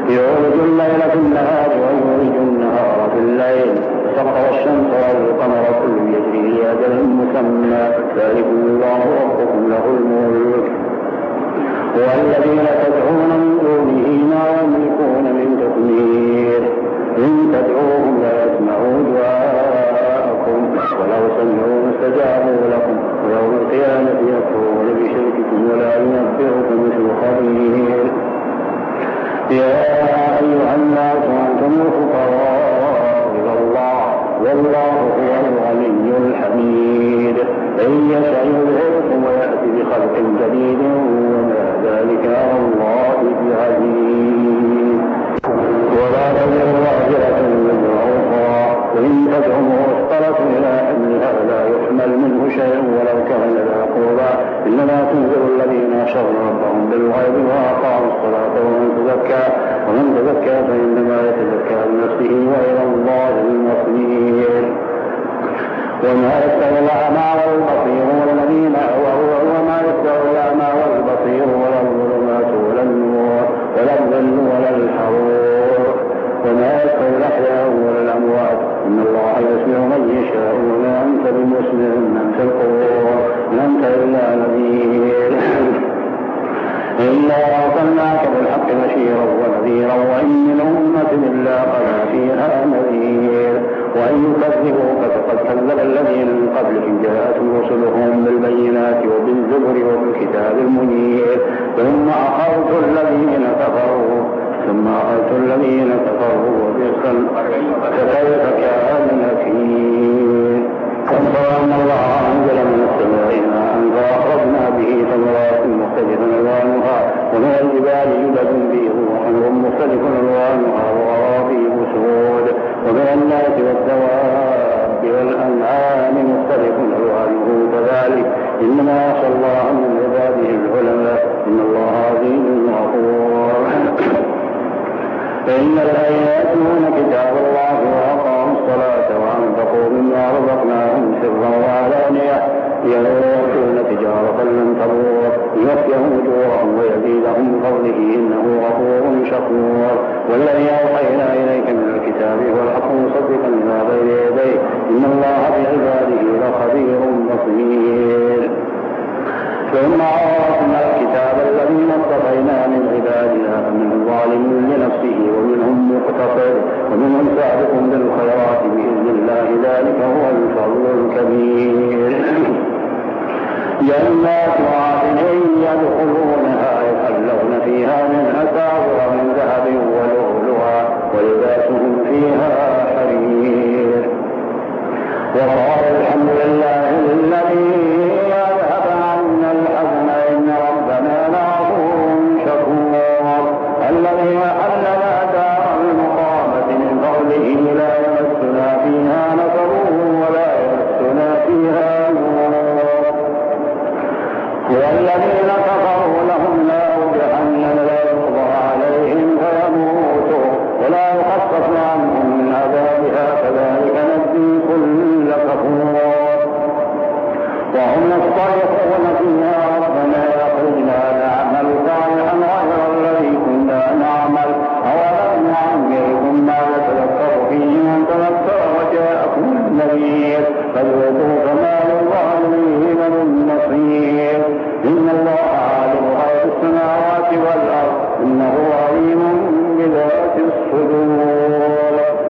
يولج الليل في النهار ويولج النهار في الليل وسخر الشمس والقمر كل يجري لأجل مسمى ذلكم الله ربكم له الملك والذين تدعون من دونه ما يملكون من تدمير إن تدعوهم لا يسمعوا دعاءكم ولو سمعوا استجابوا لكم ويوم القيامة يكفرون بشرككم ولا ينبئكم مثل خبير. يا أيها الناس أنتم الفقراء إلى الله والله هو الغني الحميد إن يشأ يذهبكم ويأتي بخلق جديد وما ذلك على الله بعزيز. ولا تزر وازرة وزر أخرى وإن تدع مثقلة إلى حملها لا يحمل منه شيء ولو كان ذا قربى إنما تنذر الذين يخشون ربهم بالغيب وأقاموا الصلاة ومن تزكى فإنما يتزكى لنفسه وإلى الله المصير. وما يستوي الأعمى والبصير والذين وما يستوي الأعمى والبصير ولا الظلمات ولا النور ولا الظل ولا الحرور وما يستوي الأحياء ولا الأموات إن الله يسمع من يشاء وما أنت بمسمع من في القبور إن أنت إلا نذير إلا أرسلناك بالحق بشيرا ونذيرا وإن من أمة إلا خلا فيها نذير وإن يكذبوك فقد كذب الذين من قبلهم جاءتهم رسلهم بالبينات وبالزبر وبالكتاب المنير ثم أخذت الذين كفروا فكيف كان نكير. أن الله أنزل من السماء ماء فأخرجنا به ثمرات مختلفا ألوانها ومن الجبال جدد بيض وحمر مختلف ألوانها وغرابيب سود ومن الناس والدواب والأنعام مختلف ألوانه كذلك إنما يخشى الله من عباده العلماء إن الله عزيز غفور. فإن الذين يأتون كتاب الله وأقاموا الصلاة وأنفقوا مما رزقناهم سرا وعلانية يرجون تجارة لن تبور يوفيهم أجورهم ويزيدهم من فضله إنه غفور شكور. والذي أوحينا إليك من الكتاب هو الحق مصدقا لما بين يديه إن الله بعباده لخبير بصير. ثم أورثنا الكتاب الذين اصطفينا من عبادنا فمنهم ظالم لنفسه ومنهم مقتصد ومنهم سابق بالخيرات بإذن الله ذلك هو الفضل الكبير. جنات عدن يدخلونها يحلون فيها من أساور من